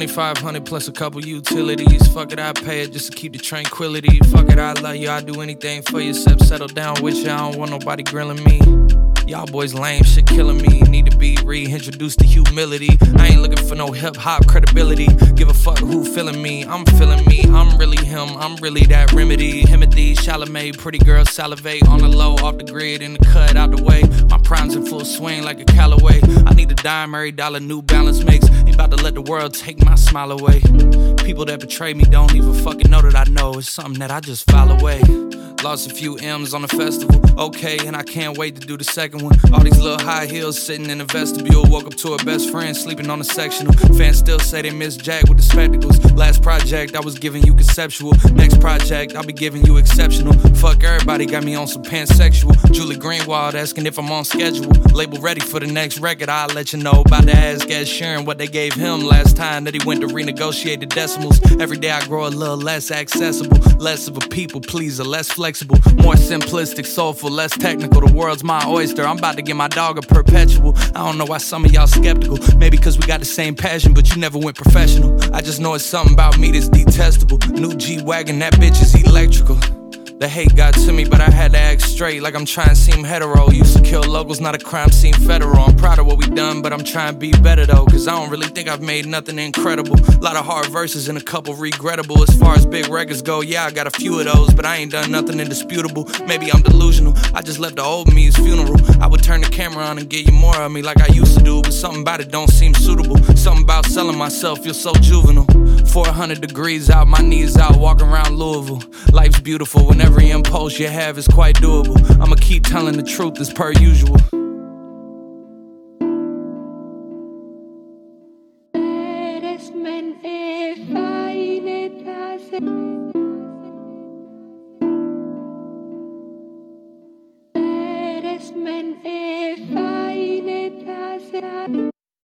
$2,500 plus a couple utilities. Fuck it, I pay it just to keep the tranquility. Fuck it, I love you, I do anything for you except settle down with you. I don't want nobody grilling me. Y'all boys lame, shit killing me. Need to be reintroduced to humility. I ain't looking for no hip-hop credibility. Give a fuck who feeling me, I'm feeling me. I'm really him, I'm really that remedy. Timothy, Chalamet, pretty girl salivate. On the low, off the grid, in the cut, out the way. My prime's in full swing like a Callaway. I need a dime, every dollar New Balance makes. Ain't about to let the world take my smile away. People that betray me don't even fucking know that I know. It's something that I just file away. Lost a few M's on the festival, okay, and I can't wait to do the second one. All these little high heels sitting in the vestibule. Woke up to a best friend sleeping on the sectional. Fans still say they miss Jack with the spectacles. Last project, I was giving you conceptual. Next project, I'll be giving you exceptional. Fuck everybody, got me on some pansexual. Julie Greenwald asking if I'm on schedule. Label ready for the next record, I'll let you know. About to ask Ed Sheeran what they gave him last time that he went to renegotiate the decimals. Every day I grow a little less accessible. Less of a people pleaser, less flexible, more simplistic, soulful, less technical. The world's my oyster, I'm about to get my dog a perpetual. I don't know why some of y'all skeptical. Maybe cause we got the same passion, but you never went professional. I just know it's something about me that's detestable. New G-Wagon, that bitch is electrical. The hate got to me, but I had to act straight, like I'm trying to seem hetero. Used to kill locals, not a crime scene federal. I'm proud of what we done, but I'm trying to be better though, cause I don't really think I've made nothing incredible. A lot of hard verses and a couple regrettable. As far as big records go, yeah, I got a few of those, but I ain't done nothing indisputable. Maybe I'm delusional, I just left the old me's funeral. I would turn the camera on and give you more of me like I used to do, but something about it don't seem suitable. Something about selling myself feels so juvenile. 400 degrees out, my knees out, walking around Louisville. Life's beautiful when every impulse you have is quite doable. I'ma keep telling the truth as per usual. Eres men feine tase. Eres men feine tase.